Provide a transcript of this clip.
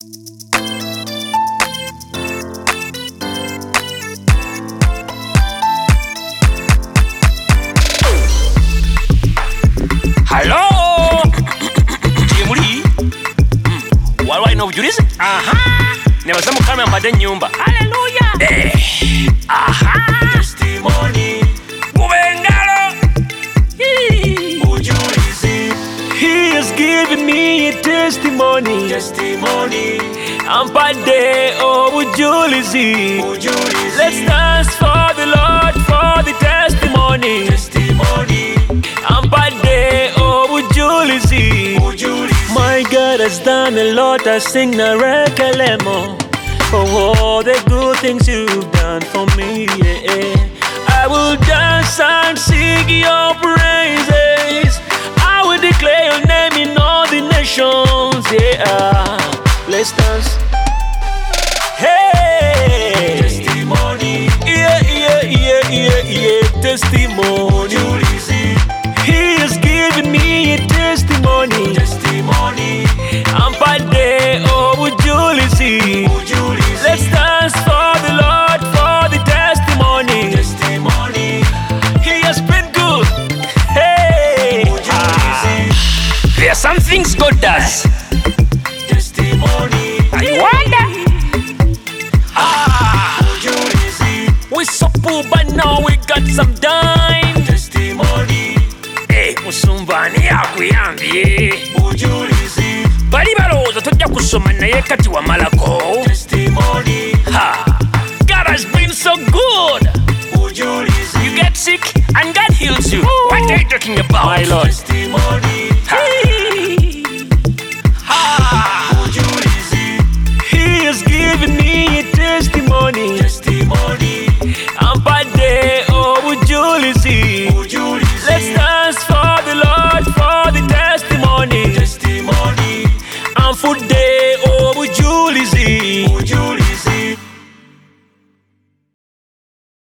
Hello. Jimuri. Walwa ino bujulizi? Aha. Nebaza mukama mpade nyumba. Hallelujah. Aha. Testimony. Mubengalo. Bujulizi. He has given me a testimony. Testimony. Ampade oh bujulizi. Bujulizi. Let's dance for the Lord for the testimony. Testimony. Ampade oh bujulizi. My God has done a lot. I sing Narekelemo for all the good things you've done for me. Yeah. I will dance and sing your praises. I will declare your name in all the nations. Yeah. Let's dance. Hey. Testimony. Yeah, yeah, yeah, yeah, yeah. Testimony. He has given me a testimony. Testimony. Ampade oh bujulizi. Let's dance for the Lord for the testimony. Testimony. He has been good. Hey. There are some things God does. Testimony. I wonder. We so poor but now we got some dime. Testimony. Musumbani yakuyambye bujulizi bali balowooza tojja kusoma naye kati wamalako testimony. God has been so good. Bujulizi. You get sick and God heals you. What are you talking about? My Lord. Testimony.